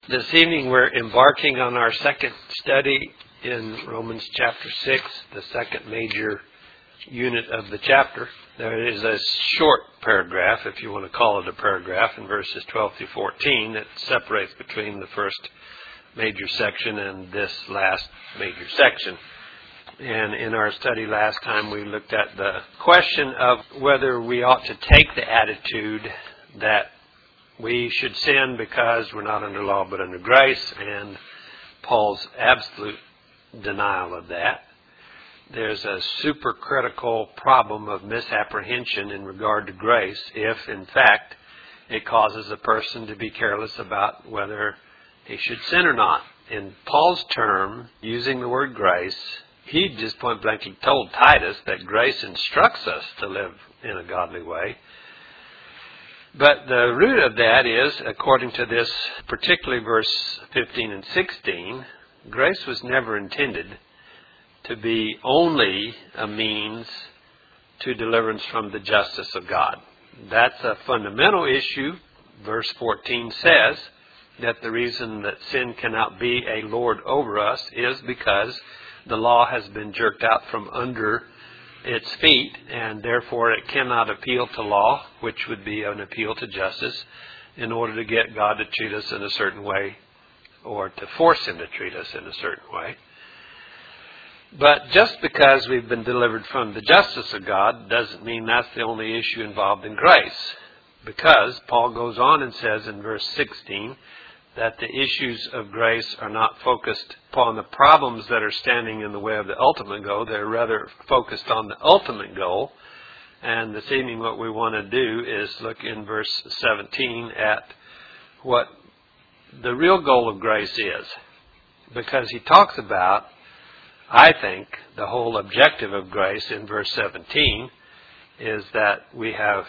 This evening we're embarking on our second study in Romans chapter 6, the second major unit of the chapter. There is a short paragraph, if you want to call it a paragraph, in verses 12 through 14 that separates between the first major section and this last major section. And in our study last time we looked at the question of whether we ought to take the attitude that we should sin because we're not under law but under grace, and Paul's absolute denial of that. There's a supercritical problem of misapprehension in regard to grace if, in fact, it causes a person to be careless about whether he should sin or not. In Paul's term, using the word grace, he just point blankly told Titus that grace instructs us to live in a godly way. But the root of that is, according to this, particularly verse 15 and 16, grace was never intended to be only a means to deliverance from the justice of God. That's a fundamental issue. Verse 14 says that the reason that sin cannot be a lord over us is because the law has been jerked out from under its feet, and therefore it cannot appeal to law, which would be an appeal to justice, in order to get God to treat us in a certain way or to force Him to treat us in a certain way. But just because we've been delivered from the justice of God doesn't mean that's the only issue involved in grace, because Paul goes on and says in verse 16 that the issues of grace are not focused upon the problems that are standing in the way of the ultimate goal. They're rather focused on the ultimate goal. And this evening what we want to do is look in verse 17 at what the real goal of grace is. Because he talks about, I think, the whole objective of grace in verse 17 is that we have,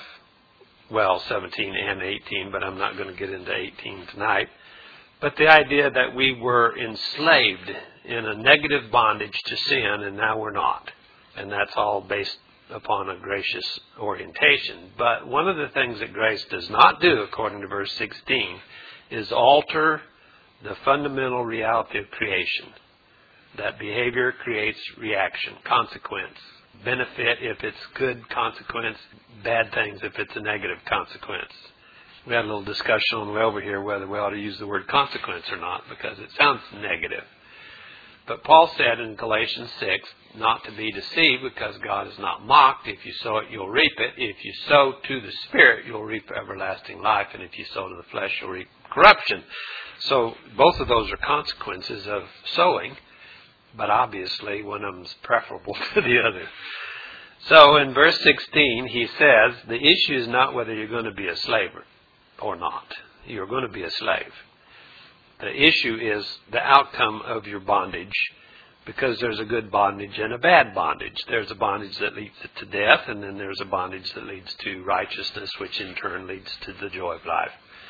17 and 18, but I'm not going to get into 18 tonight. But the idea that we were enslaved in a negative bondage to sin, and now we're not. And that's all based upon a gracious orientation. But one of the things that grace does not do, according to verse 16, is alter the fundamental reality of creation. That behavior creates reaction, consequence, benefit if it's good consequence, bad things if it's a negative consequence. We had a little discussion on the way over here whether we ought to use the word consequence or not, because it sounds negative. But Paul said in Galatians 6 not to be deceived, because God is not mocked. If you sow it, you'll reap it. If you sow to the Spirit, you'll reap everlasting life. And if you sow to the flesh, you'll reap corruption. So both of those are consequences of sowing, but obviously one of them is preferable to the other. So in verse 16, he says the issue is not whether you're going to be a slave or not. You're going to be a slave. The issue is the outcome of your bondage, because there's a good bondage and a bad bondage. There's a bondage that leads to death, and then there's a bondage that leads to righteousness, which in turn leads to the joy of life.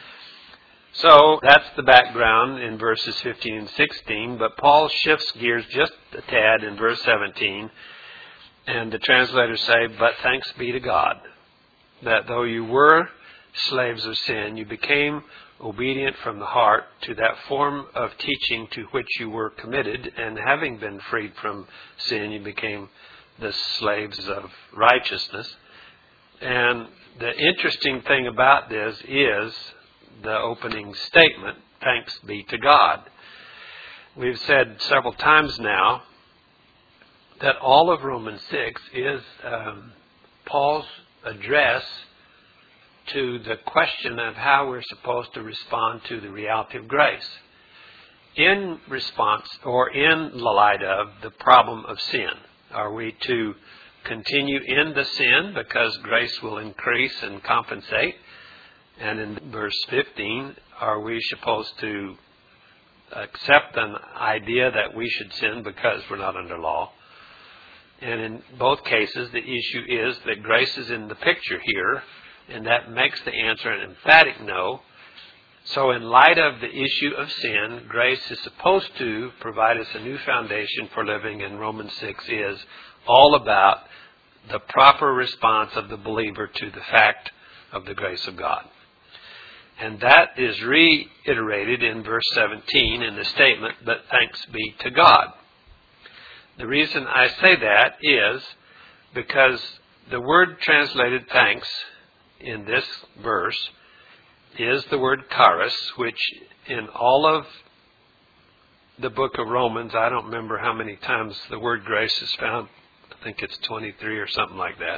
So that's the background in verses 15 and 16, but Paul shifts gears just a tad in verse 17, and the translators say, "But thanks be to God, that though you were slaves of sin, you became obedient from the heart to that form of teaching to which you were committed, and having been freed from sin, you became the slaves of righteousness." And the interesting thing about this is the opening statement, "Thanks be to God." We've said several times now that all of Romans 6 is Paul's address to the question of how we're supposed to respond to the reality of grace in response or in the light of the problem of sin. Are we to continue in the sin because grace will increase and compensate? And in verse 15, are we supposed to accept an idea that we should sin because we're not under law? And in both cases, the issue is that grace is in the picture here, and that makes the answer an emphatic no. So in light of the issue of sin, grace is supposed to provide us a new foundation for living, and Romans 6 is all about the proper response of the believer to the fact of the grace of God. And that is reiterated in verse 17 in the statement, "But thanks be to God." The reason I say that is because the word translated thanks in this verse is the word charis, which in all of the book of Romans, I don't remember how many times the word grace is found. I think it's 23 or something like that.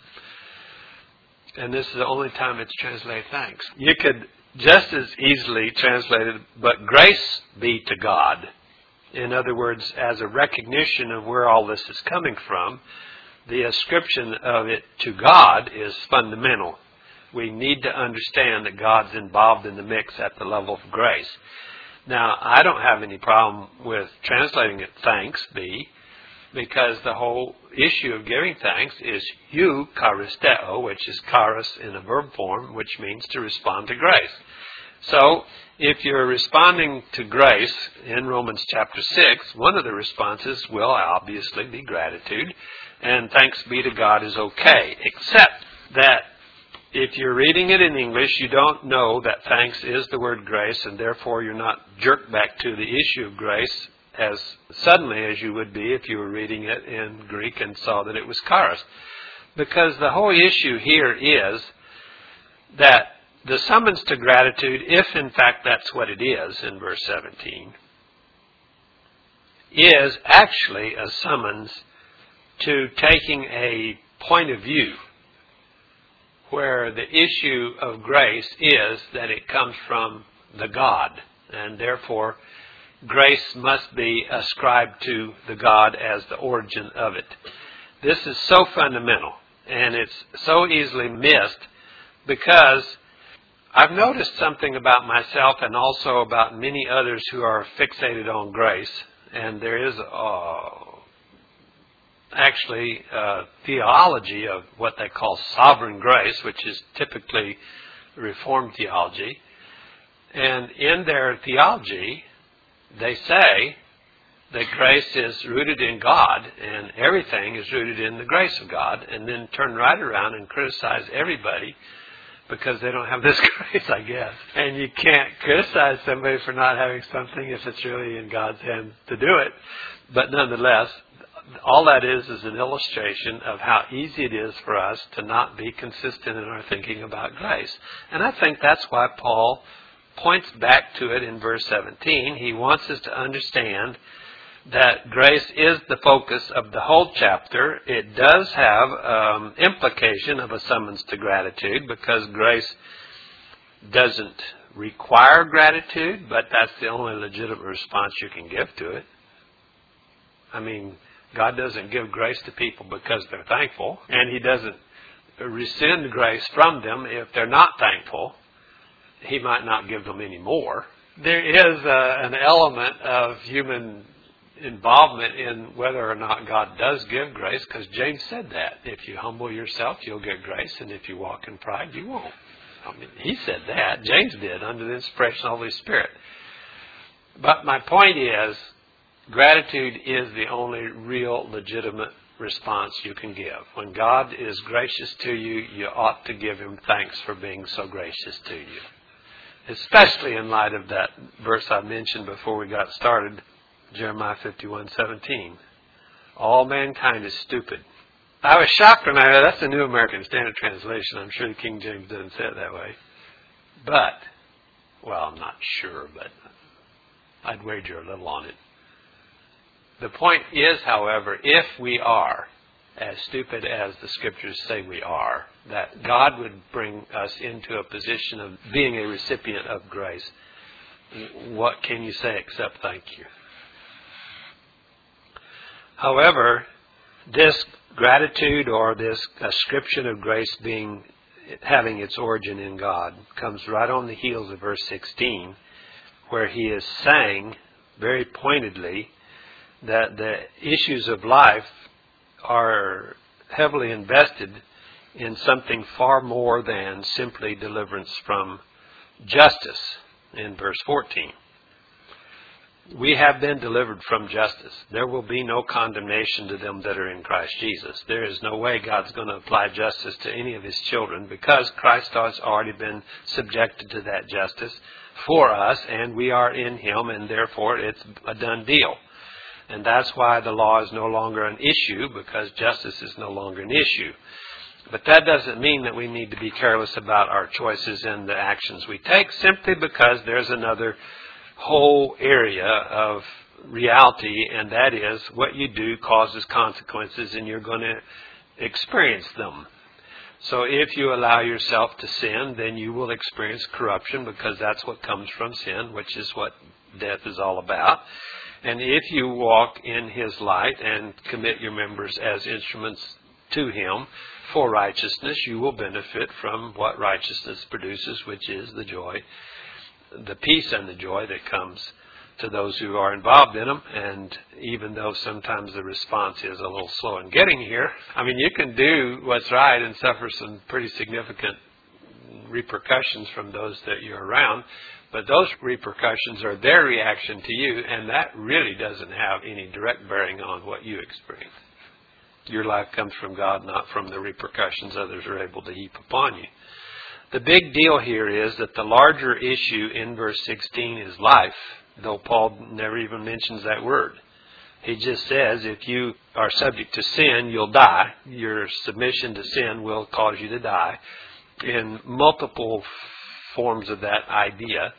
And this is the only time it's translated thanks. You could just as easily translate it, "But grace be to God." In other words, as a recognition of where all this is coming from, the ascription of it to God is fundamental. We need to understand that God's involved in the mix at the level of grace. Now, I don't have any problem with translating it thanks be, because the whole issue of giving thanks is eucharisteo, which is charis in a verb form, which means to respond to grace. So, if you're responding to grace in Romans chapter 6, one of the responses will obviously be gratitude, and thanks be to God is okay, except that if you're reading it in English, you don't know that thanks is the word grace, and therefore you're not jerked back to the issue of grace as suddenly as you would be if you were reading it in Greek and saw that it was charis. Because the whole issue here is that the summons to gratitude, if in fact that's what it is in verse 17, is actually a summons to taking a point of view where the issue of grace is that it comes from the God, and therefore grace must be ascribed to the God as the origin of it. This is so fundamental, and it's so easily missed, because I've noticed something about myself and also about many others who are fixated on grace, and there is actually theology of what they call sovereign grace, which is typically Reformed theology. And in their theology, they say that grace is rooted in God and everything is rooted in the grace of God, and then turn right around and criticize everybody because they don't have this grace, I guess. And you can't criticize somebody for not having something if it's really in God's hands to do it. But nonetheless, all that is an illustration of how easy it is for us to not be consistent in our thinking about grace. And I think that's why Paul points back to it in verse 17. He wants us to understand that grace is the focus of the whole chapter. It does have implication of a summons to gratitude, because grace doesn't require gratitude, but that's the only legitimate response you can give to it. I mean, God doesn't give grace to people because they're thankful, and He doesn't rescind grace from them if they're not thankful. He might not give them any more. There is an element of human involvement in whether or not God does give grace, because James said that. If you humble yourself, you'll get grace, and if you walk in pride, you won't. I mean, he said that. James did, under the inspiration of the Holy Spirit. But my point is, gratitude is the only real legitimate response you can give. When God is gracious to you, you ought to give Him thanks for being so gracious to you. Especially in light of that verse I mentioned before we got started, Jeremiah 51:17. All mankind is stupid. I was shocked when I heard that's the New American Standard Translation. I'm sure the King James doesn't say it that way. But, well, I'm not sure, but I'd wager a little on it. The point is, however, if we are as stupid as the Scriptures say we are, that God would bring us into a position of being a recipient of grace, what can you say except thank you? However, this gratitude or this ascription of grace having its origin in God comes right on the heels of verse 16, where he is saying very pointedly that the issues of life are heavily invested in something far more than simply deliverance from justice in verse 14. We have been delivered from justice. There will be no condemnation to them that are in Christ Jesus. There is no way God's going to apply justice to any of His children because Christ has already been subjected to that justice for us, and we are in Him, and therefore it's a done deal. And that's why the law is no longer an issue, because justice is no longer an issue. But that doesn't mean that we need to be careless about our choices and the actions we take, simply because there's another whole area of reality, and that is what you do causes consequences, and you're going to experience them. So if you allow yourself to sin, then you will experience corruption, because that's what comes from sin, which is what death is all about. And if you walk in His light and commit your members as instruments to Him for righteousness, you will benefit from what righteousness produces, which is the joy, the peace and the joy that comes to those who are involved in them. And even though sometimes the response is a little slow in getting here, I mean, you can do what's right and suffer some pretty significant repercussions from those that you're around, but those repercussions are their reaction to you, and that really doesn't have any direct bearing on what you experience. Your life comes from God, not from the repercussions others are able to heap upon you. The big deal here is that the larger issue in verse 16 is life, though Paul never even mentions that word. He just says if you are subject to sin, you'll die. Your submission to sin will cause you to die, in multiple forms of that idea.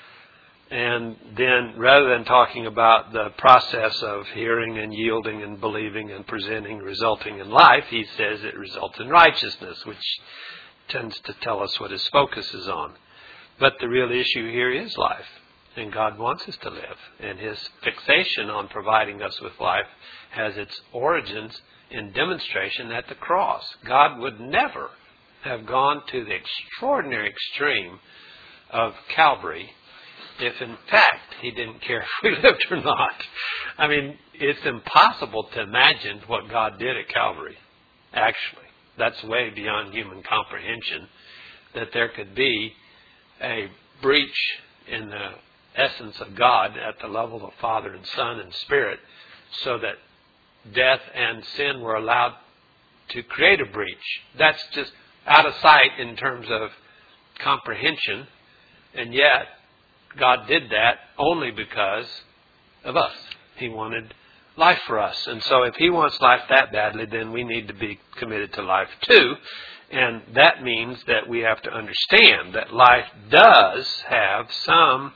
And then rather than talking about the process of hearing and yielding and believing and presenting resulting in life, he says it results in righteousness, which tends to tell us what his focus is on. But the real issue here is life, and God wants us to live. And His fixation on providing us with life has its origins in demonstration at the cross. God would never have gone to the extraordinary extreme of Calvary if in fact He didn't care if we lived or not. I mean, it's impossible to imagine what God did at Calvary, actually. That's way beyond human comprehension, that there could be a breach in the essence of God at the level of Father and Son and Spirit, so that death and sin were allowed to create a breach. That's just out of sight in terms of comprehension, and yet God did that only because of us. He wanted life for us. And so if He wants life that badly, then we need to be committed to life too. And that means that we have to understand that life does have some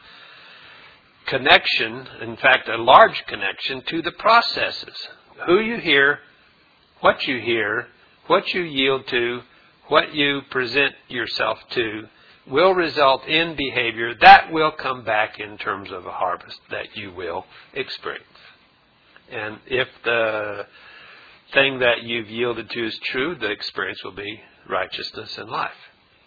connection, in fact a large connection, to the processes. Who you hear, what you yield to, what you present yourself to, will result in behavior that will come back in terms of a harvest that you will experience. And if the thing that you've yielded to is true, the experience will be righteousness and life.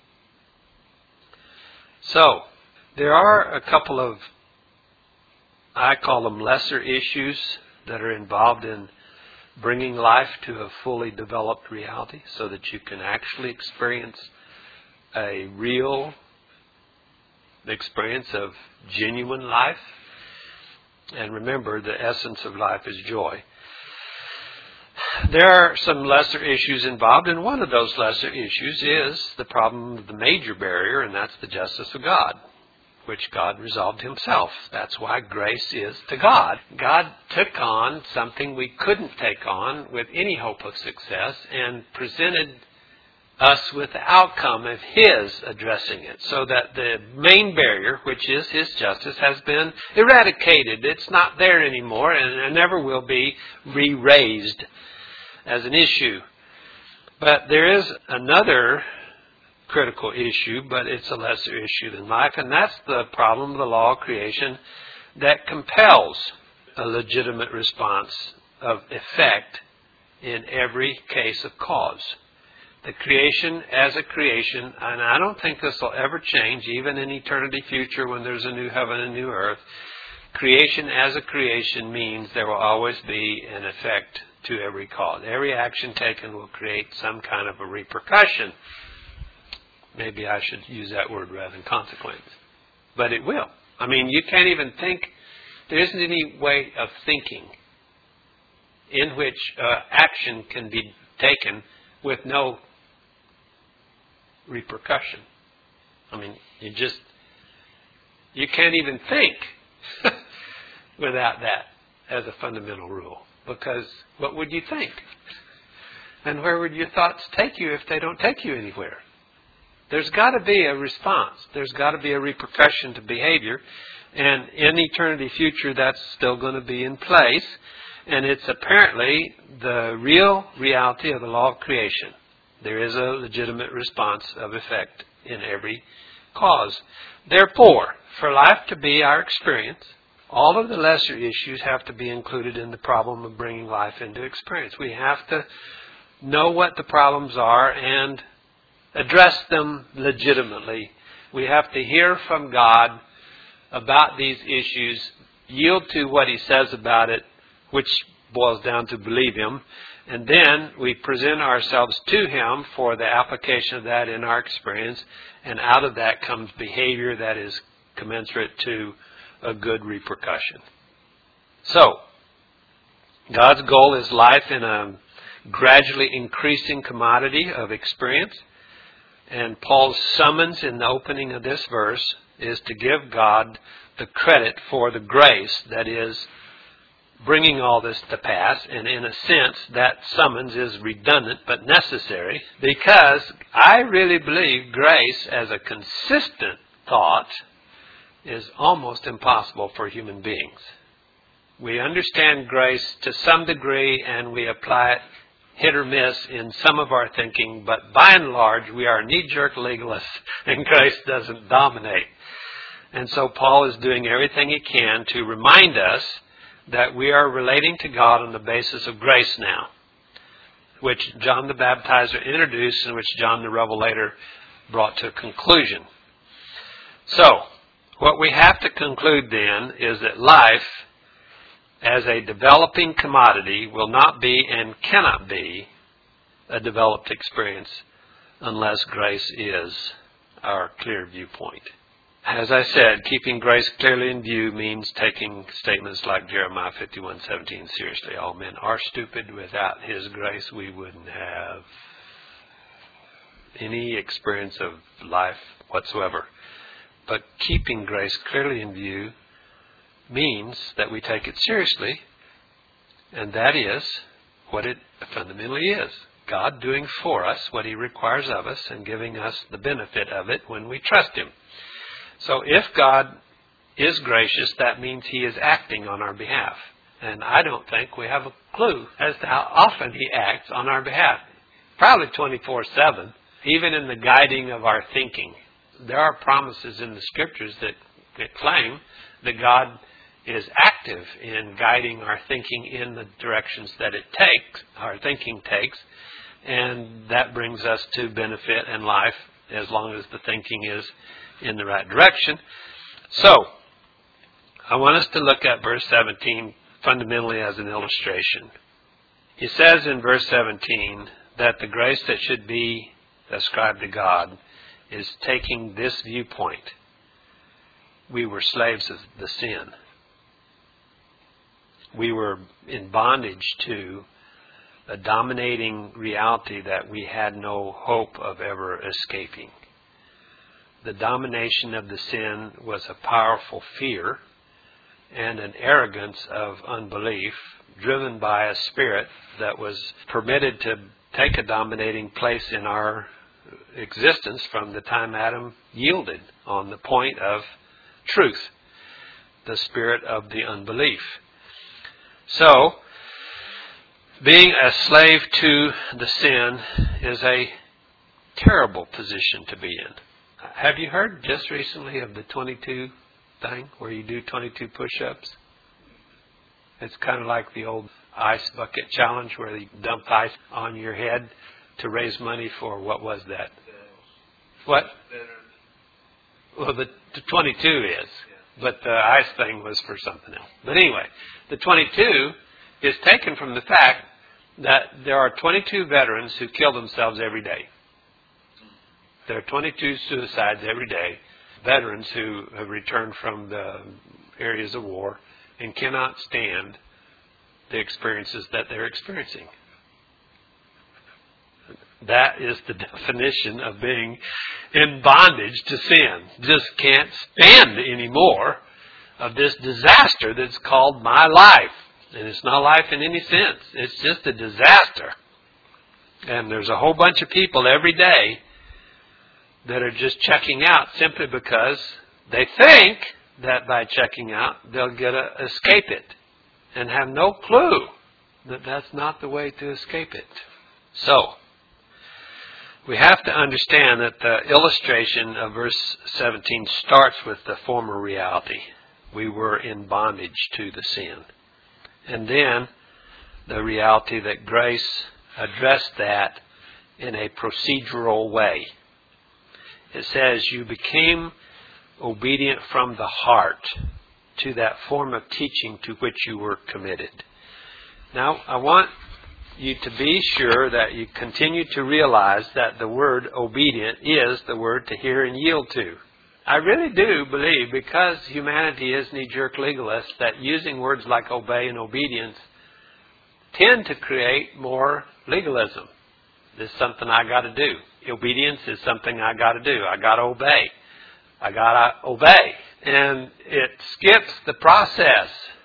So, there are a couple of, I call them lesser issues, that are involved in bringing life to a fully developed reality so that you can actually experience a real experience of genuine life. And remember, the essence of life is joy. There are some lesser issues involved, and one of those lesser issues is the problem of the major barrier, and that's the justice of God, which God resolved Himself. That's why grace is to God. God took on something we couldn't take on with any hope of success, and presented us with the outcome of His addressing it, so that the main barrier, which is His justice, has been eradicated. It's not there anymore, and never will be re-raised as an issue. But there is another critical issue, but it's a lesser issue than life, and that's the problem of the law of creation that compels a legitimate response of effect in every case of cause. The creation as a creation, and I don't think this will ever change, even in eternity future when there's a new heaven and new earth. Creation as a creation means there will always be an effect to every cause. Every action taken will create some kind of a repercussion. Maybe I should use that word rather than consequence. But it will. I mean, you can't even think There isn't any way of thinking in which action can be taken with no repercussion. I mean, you can't even think without that as a fundamental rule. Because what would you think? And where would your thoughts take you if they don't take you anywhere? There's got to be a response. There's got to be a repercussion to behavior. And in eternity future, that's still going to be in place. And it's apparently the real reality of the law of creation. There is a legitimate response of effect in every cause. Therefore, for life to be our experience, all of the lesser issues have to be included in the problem of bringing life into experience. We have to know what the problems are and address them legitimately. We have to hear from God about these issues, yield to what He says about it, which boils down to believe Him, and then we present ourselves to Him for the application of that in our experience, and out of that comes behavior that is commensurate to a good repercussion. So, God's goal is life in a gradually increasing commodity of experience, and Paul's summons in the opening of this verse is to give God the credit for the grace that is bringing all this to pass, and in a sense that summons is redundant but necessary, because I really believe grace as a consistent thought is almost impossible for human beings. We understand grace to some degree and we apply it hit or miss in some of our thinking, but by and large we are knee-jerk legalists and grace doesn't dominate. And so Paul is doing everything he can to remind us that we are relating to God on the basis of grace now, which John the Baptizer introduced and which John the Revelator brought to a conclusion. So, what we have to conclude then is that life as a developing commodity will not be and cannot be a developed experience unless grace is our clear viewpoint. As I said, keeping grace clearly in view means taking statements like Jeremiah 51:17 seriously. All men are stupid. Without His grace, we wouldn't have any experience of life whatsoever. But keeping grace clearly in view means that we take it seriously, and that is what it fundamentally is. God doing for us what He requires of us and giving us the benefit of it when we trust Him. So if God is gracious, that means He is acting on our behalf. And I don't think we have a clue as to how often He acts on our behalf. Probably 24/7, even in the guiding of our thinking. There are promises in the Scriptures that claim that God is active in guiding our thinking in the directions that our thinking takes, and that brings us to benefit and life as long as the thinking is in the right direction. So, I want us to look at verse 17 fundamentally as an illustration. He says in verse 17 that the grace that should be ascribed to God is taking this viewpoint. We were slaves of the sin. We were in bondage to a dominating reality that we had no hope of ever escaping. The domination of the sin was a powerful fear and an arrogance of unbelief driven by a spirit that was permitted to take a dominating place in our existence from the time Adam yielded on the point of truth, the spirit of the unbelief. So, being a slave to the sin is a terrible position to be in. Have you heard just recently of the 22 thing, where you do 22 push-ups? It's kind of like the old ice bucket challenge where you dump ice on your head to raise money for, what was that? What? Well, the 22 is, but the ice thing was for something else. But anyway, the 22 is taken from the fact that there are 22 veterans who kill themselves every day. There are 22 suicides every day, veterans who have returned from the areas of war and cannot stand the experiences that they're experiencing. That is the definition of being in bondage to sin. Just can't stand anymore of this disaster that's called my life. And it's not life in any sense. It's just a disaster. And there's a whole bunch of people every day that are just checking out simply because they think that by checking out they'll get to escape it, and have no clue that that's not the way to escape it. So, we have to understand that the illustration of verse 17 starts with the former reality. We were in bondage to the sin. And then the reality that grace addressed that in a procedural way. It says, you became obedient from the heart to that form of teaching to which you were committed. Now, I want you to be sure that you continue to realize that the word obedient is the word to hear and yield to. I really do believe, because humanity is knee-jerk legalists, that using words like obey and obedience tend to create more legalism. This is something I got to do. Obedience is something I got to do. I got to obey. I got to obey. And it skips the process.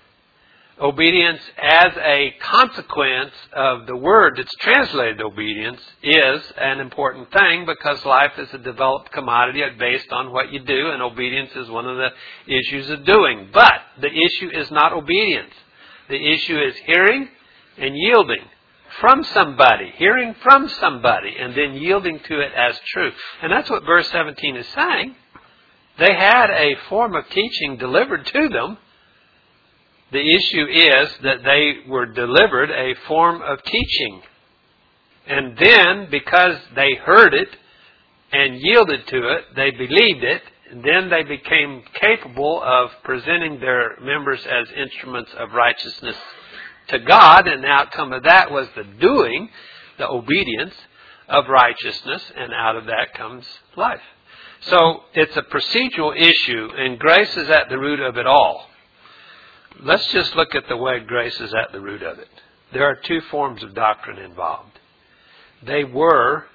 Obedience as a consequence of the word that's translated obedience is an important thing, because life is a developed commodity based on what you do, and obedience is one of the issues of doing. But the issue is not obedience. The issue is hearing and yielding from somebody, hearing from somebody, and then yielding to it as truth. And that's what verse 17 is saying. They had a form of teaching delivered to them. The issue is that they were delivered a form of teaching. And then, because they heard it and yielded to it, they believed it, and then they became capable of presenting their members as instruments of righteousness to God, and the outcome of that was the doing, the obedience of righteousness, and out of that comes life. So it's a procedural issue, and grace is at the root of it all. Let's just look at the way grace is at the root of it. There are two forms of doctrine involved. They were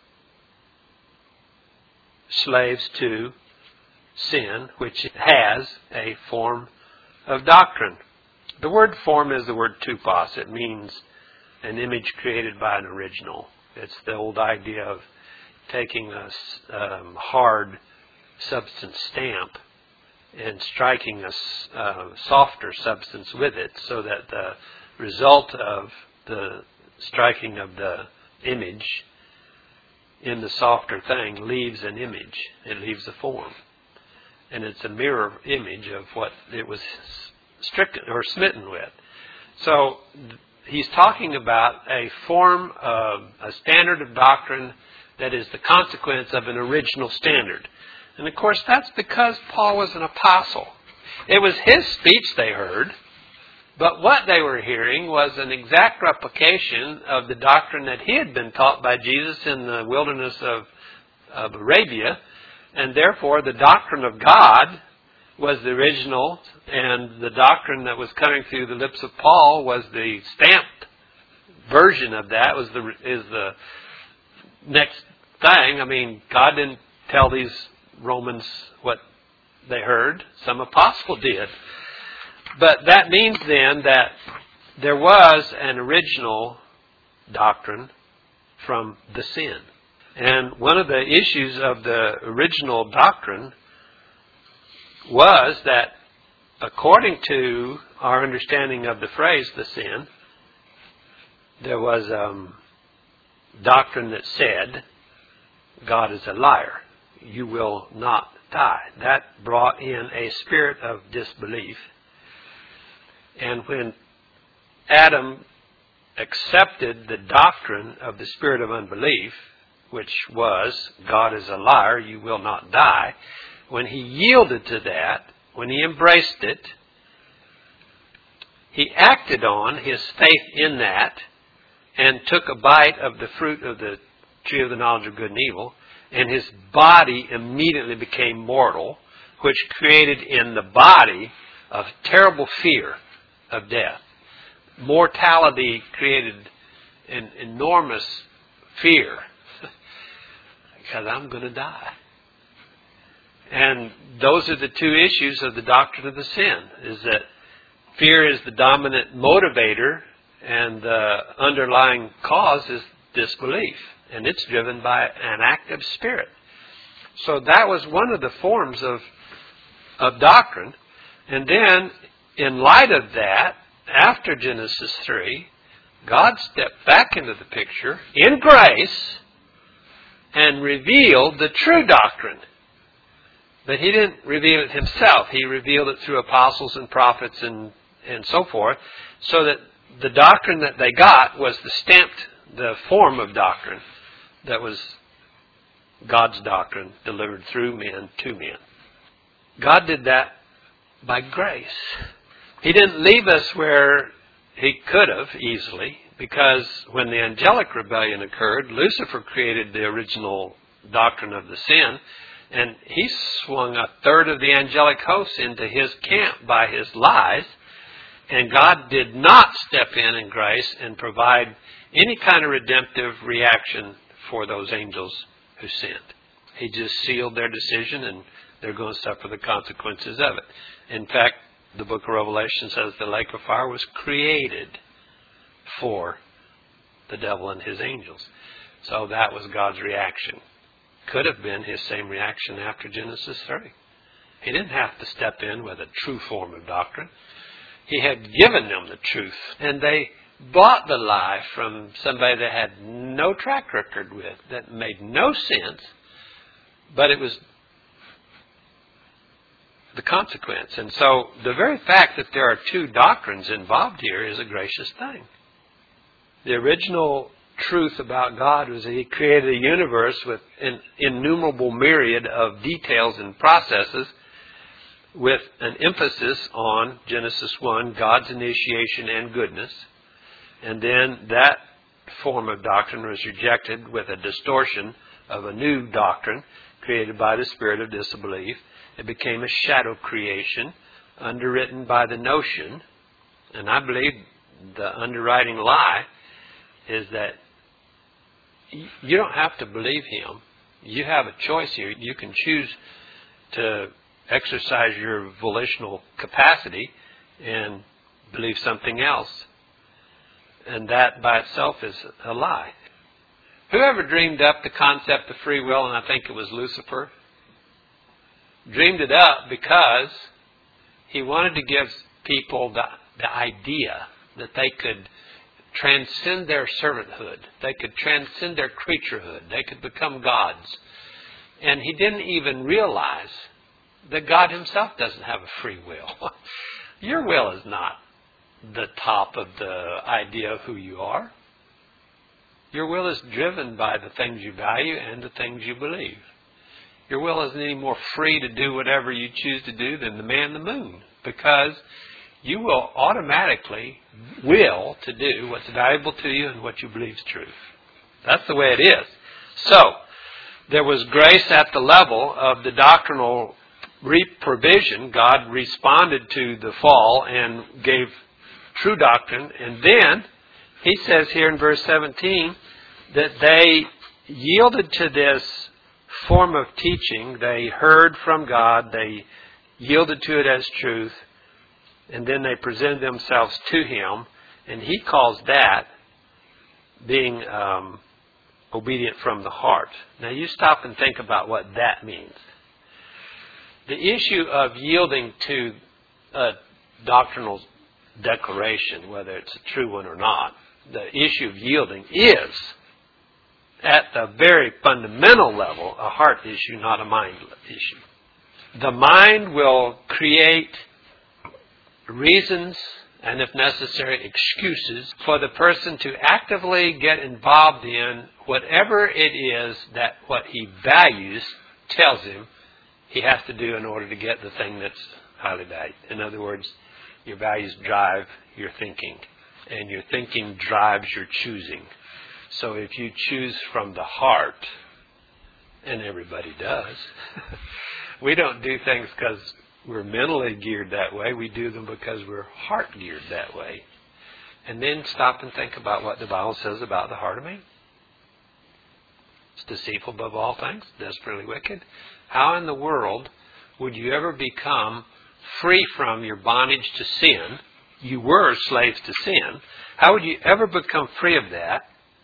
slaves to sin, which has a form of doctrine. The word form is the word tupos. It means an image created by an original. It's the old idea of taking a hard substance stamp and striking a softer substance with it, so that the result of the striking of the image in the softer thing leaves an image. It leaves a form. And it's a mirror image of what it was stricken or smitten with. So he's talking about a form of a standard of doctrine that is the consequence of an original standard. And of course, that's because Paul was an apostle. It was his speech they heard, but what they were hearing was an exact replication of the doctrine that he had been taught by Jesus in the wilderness of Arabia, and therefore the doctrine of God was the original, and the doctrine that was coming through the lips of Paul was the stamped version of that. Is the next thing. I mean, God didn't tell these Romans what they heard. Some apostle did. But that means then that there was an original doctrine from the sin. And one of the issues of the original doctrine was that, according to our understanding of the phrase, the sin, there was doctrine that said, God is a liar. You will not die. That brought in a spirit of disbelief. And when Adam accepted the doctrine of the spirit of unbelief, which was, God is a liar, you will not die, when he yielded to that, when he embraced it, he acted on his faith in that and took a bite of the fruit of the tree of the knowledge of good and evil, and his body immediately became mortal, which created in the body of terrible fear of death. Mortality created an enormous fear because I'm going to die. And those are the two issues of the doctrine of the sin, is that fear is the dominant motivator and the underlying cause is disbelief. And it's driven by an active spirit. So that was one of the forms of doctrine. And then, in light of that, after Genesis 3, God stepped back into the picture in grace and revealed the true doctrine. But He didn't reveal it Himself. He revealed it through apostles and prophets and so forth, so that the doctrine that they got was the form of doctrine that was God's doctrine delivered through men to men. God did that by grace. He didn't leave us where He could have easily, because when the angelic rebellion occurred, Lucifer created the original doctrine of the sin, and he swung a third of the angelic hosts into his camp by his lies, and God did not step in grace and provide any kind of redemptive reaction for those angels who sinned. He just sealed their decision, and they're going to suffer the consequences of it. In fact, the book of Revelation says the lake of fire was created for the devil and his angels. So that was God's reaction. Could have been His same reaction after Genesis 3. He didn't have to step in with a true form of doctrine. He had given them the truth, and they bought the lie from somebody that had no track record with, that made no sense, but it was the consequence. And so the very fact that there are two doctrines involved here is a gracious thing. The original truth about God was that He created a universe with an innumerable myriad of details and processes, with an emphasis on Genesis 1, God's initiation and goodness. And then that form of doctrine was rejected with a distortion of a new doctrine created by the spirit of disbelief. It became a shadow creation underwritten by the notion, and I believe the underwriting lie is that you don't have to believe Him. You have a choice here. You can choose to exercise your volitional capacity and believe something else. And that by itself is a lie. Whoever dreamed up the concept of free will, and I think it was Lucifer, dreamed it up because he wanted to give people the idea that they could transcend their servanthood. They could transcend their creaturehood. They could become gods. And he didn't even realize that God Himself doesn't have a free will. Your will is not the top of the idea of who you are. Your will is driven by the things you value and the things you believe. Your will isn't any more free to do whatever you choose to do than the man in the moon, because you will automatically will to do what's valuable to you and what you believe is truth. That's the way it is. So, there was grace at the level of the doctrinal provision. God responded to the fall and gave true doctrine. And then, He says here in verse 17, that they yielded to this form of teaching. They heard from God. They yielded to it as truth. And then they presented themselves to Him. And He calls that being obedient from the heart. Now you stop and think about what that means. The issue of yielding to a doctrinal declaration, whether it's a true one or not, the issue of yielding is, at the very fundamental level, a heart issue, not a mind issue. The mind will create reasons and, if necessary, excuses for the person to actively get involved in whatever it is that what he values tells him he has to do in order to get the thing that's highly valued. In other words, your values drive your thinking, and your thinking drives your choosing. So if you choose from the heart, and everybody does, we don't do things because we're mentally geared that way. We do them because we're heart geared that way. And then stop and think about what the Bible says about the heart of man. It's deceitful above all things, desperately wicked. How in the world would you ever become free from your bondage to sin? You were slaves to sin. How would you ever become free of that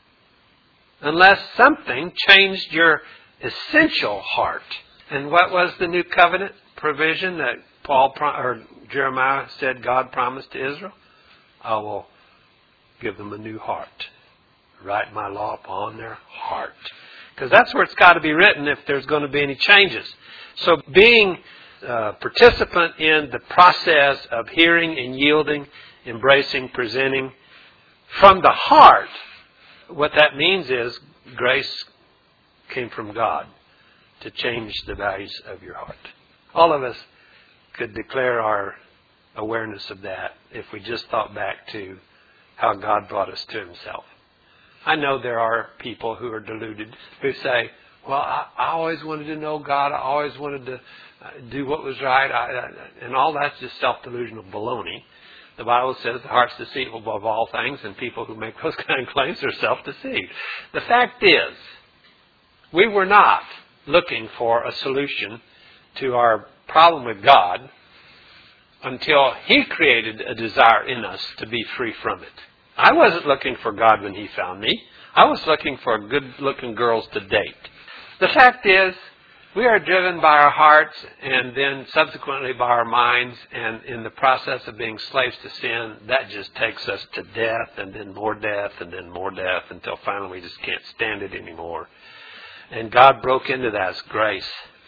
unless something changed your essential heart? And what was the new covenant provision that Jeremiah said God promised to Israel? I will give them a new heart. Write my law upon their heart. Because that's where it's got to be written if there's going to be any changes. So being a participant in the process of hearing and yielding, embracing, presenting from the heart, what that means is grace came from God to change the values of your heart. All of us could declare our awareness of that if we just thought back to how God brought us to Himself. I know there are people who are deluded who say, well, I always wanted to know God. I always wanted to do what was right. And all that's just self-delusional baloney. The Bible says the heart's deceitful above all things, and people who make those kind of claims are self-deceived. The fact is, we were not looking for a solution to our problem with God until He created a desire in us to be free from it. I wasn't looking for God when He found me. I was looking for good-looking girls to date. The fact is, we are driven by our hearts and then subsequently by our minds, and in the process of being slaves to sin, that just takes us to death and then more death and then more death until finally we just can't stand it anymore. And God broke into that as grace.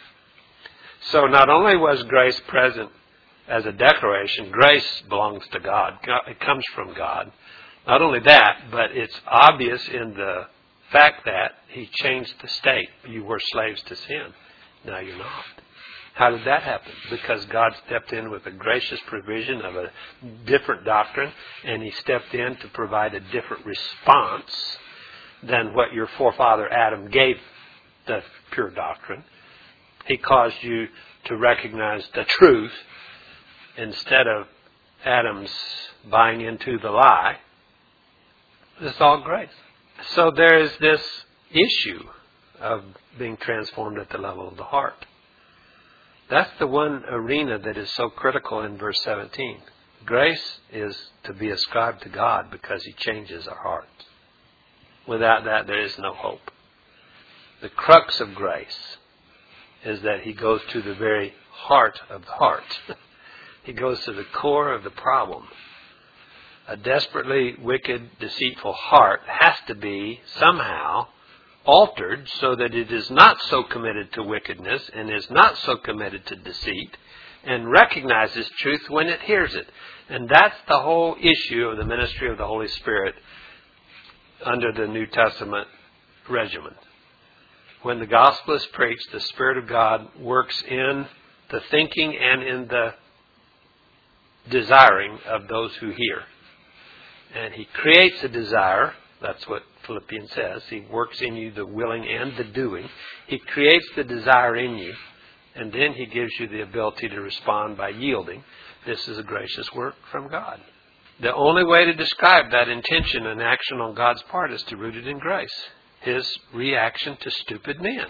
So not only was grace present as a declaration, grace belongs to God. It comes from God. Not only that, but it's obvious in the fact that He changed the state. You were slaves to sin. Now you're not. How did that happen? Because God stepped in with a gracious provision of a different doctrine, and He stepped in to provide a different response than what your forefather Adam gave the pure doctrine. He caused you to recognize the truth instead of Adam's buying into the lie. It's all grace. So there is this issue of being transformed at the level of the heart. That's the one arena that is so critical in verse 17. Grace is to be ascribed to God because He changes our hearts. Without that, there is no hope. The crux of grace is that He goes to the very heart of the heart. He goes to the core of the problem. A desperately wicked, deceitful heart has to be somehow altered so that it is not so committed to wickedness and is not so committed to deceit and recognizes truth when it hears it. And that's the whole issue of the ministry of the Holy Spirit under the New Testament regimen. When the gospel is preached, the Spirit of God works in the thinking and in the desiring of those who hear. And He creates a desire. That's what Philippians says. He works in you the willing and the doing. He creates the desire in you. And then He gives you the ability to respond by yielding. This is a gracious work from God. The only way to describe that intention and action on God's part is to root it in grace. His reaction to stupid men.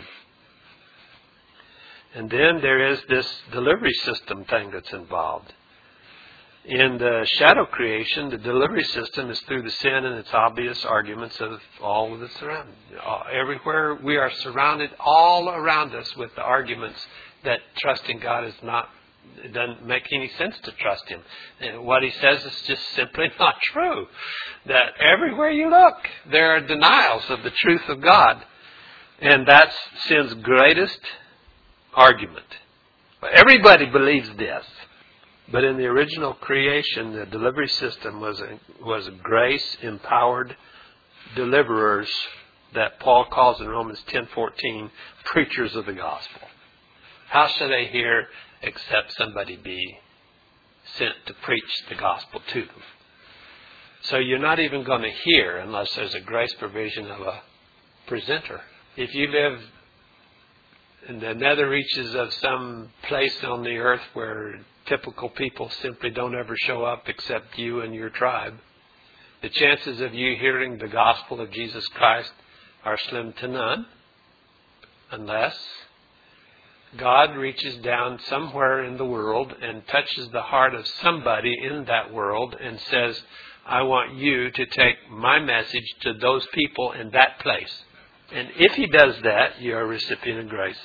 And then there is this delivery system thing that's involved. In the shadow creation, the delivery system is through the sin and its obvious arguments of all that's around. Everywhere we are surrounded, all around us, with the arguments that trusting God is not, it doesn't make any sense to trust Him. And what He says is just simply not true. That everywhere you look, there are denials of the truth of God. And that's sin's greatest argument. Everybody believes this. But in the original creation, the delivery system was grace-empowered deliverers that Paul calls in Romans 10:14 preachers of the gospel. How shall they hear except somebody be sent to preach the gospel to them? So you're not even going to hear unless there's a grace provision of a presenter. If you live in the nether reaches of some place on the earth where typical people simply don't ever show up except you and your tribe, the chances of you hearing the gospel of Jesus Christ are slim to none, unless God reaches down somewhere in the world and touches the heart of somebody in that world and says, I want you to take my message to those people in that place. And if He does that, you're a recipient of grace.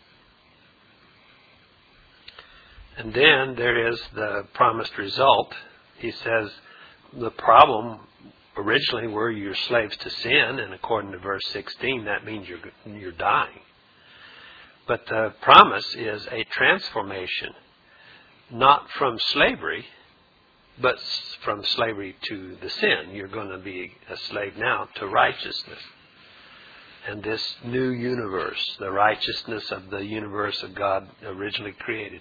And then there is the promised result. He says the problem originally were you're slaves to sin, and according to verse 16, that means you're dying. But the promise is a transformation, not from slavery, but from slavery to the sin. You're going to be a slave now to righteousness. And this new universe, the righteousness of the universe that God originally created.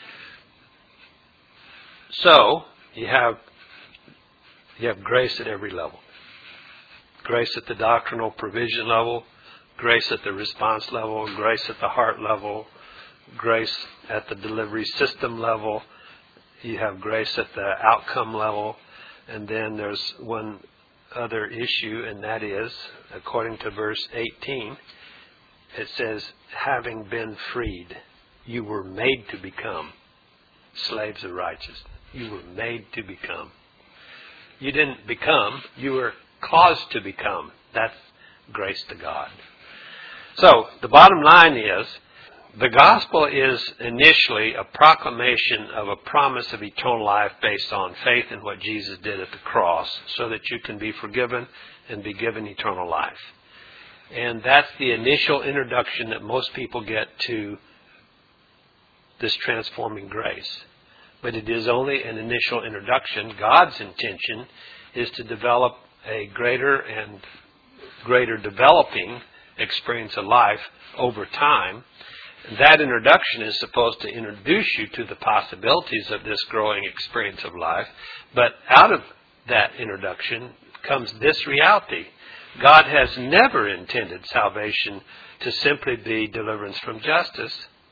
So, you have grace at every level. Grace at the doctrinal provision level, grace at the response level, grace at the heart level, grace at the delivery system level. You have grace at the outcome level. And then there's one other issue, and that is, according to verse 18, it says, having been freed, you were made to become slaves of righteousness. You were made to become. You didn't become, you were caused to become. That's grace to God. So, the bottom line is, the gospel is initially a proclamation of a promise of eternal life based on faith in what Jesus did at the cross, so that you can be forgiven and be given eternal life. And that's the initial introduction that most people get to this transforming grace. But it is only an initial introduction. God's intention is to develop a greater and greater developing experience of life over time. And that introduction is supposed to introduce you to the possibilities of this growing experience of life. But out of that introduction comes this reality. God has never intended salvation to simply be deliverance from justice.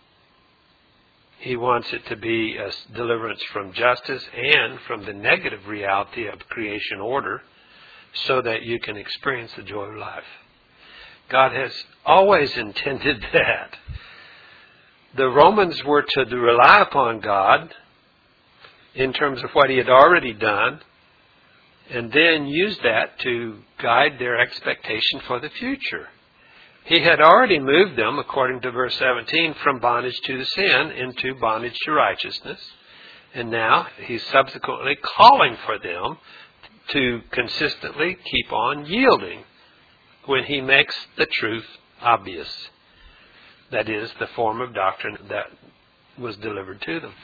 He wants it to be a deliverance from justice and from the negative reality of creation order, so that you can experience the joy of life. God has always intended that. The Romans were to rely upon God in terms of what He had already done, and then use that to guide their expectation for the future. He had already moved them, according to verse 17, from bondage to the sin into bondage to righteousness. And now He's subsequently calling for them to consistently keep on yielding when He makes the truth obvious. That is, the form of doctrine that was delivered to them.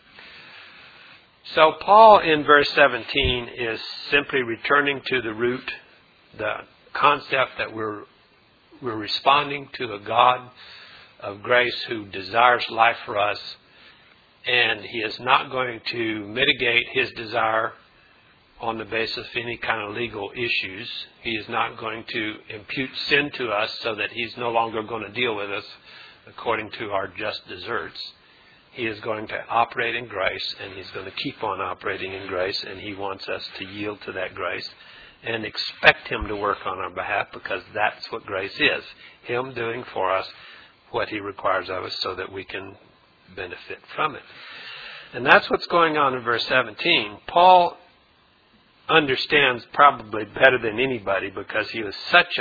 So Paul in verse 17 is simply returning to the root, the concept that we're responding to a God of grace who desires life for us, and He is not going to mitigate His desire on the basis of any kind of legal issues. He is not going to impute sin to us so that He's no longer going to deal with us according to our just deserts. He is going to operate in grace, and He's going to keep on operating in grace, and He wants us to yield to that grace and expect Him to work on our behalf, because that's what grace is. Him doing for us what He requires of us so that we can benefit from it. And that's what's going on in verse 17. Paul understands probably better than anybody, because he was such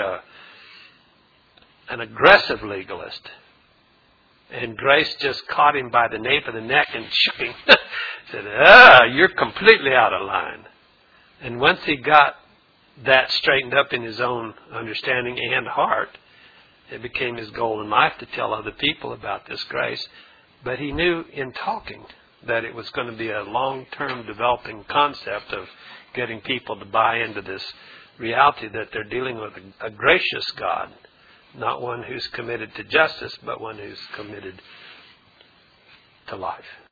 an aggressive legalist. And grace just caught him by the nape of the neck and shook him. Said, you're completely out of line. And once he got that straightened up in his own understanding and heart, it became his goal in life to tell other people about this grace. But he knew in talking that it was going to be a long-term developing concept of getting people to buy into this reality that they're dealing with a gracious God, not one who's committed to justice, but one who's committed to life.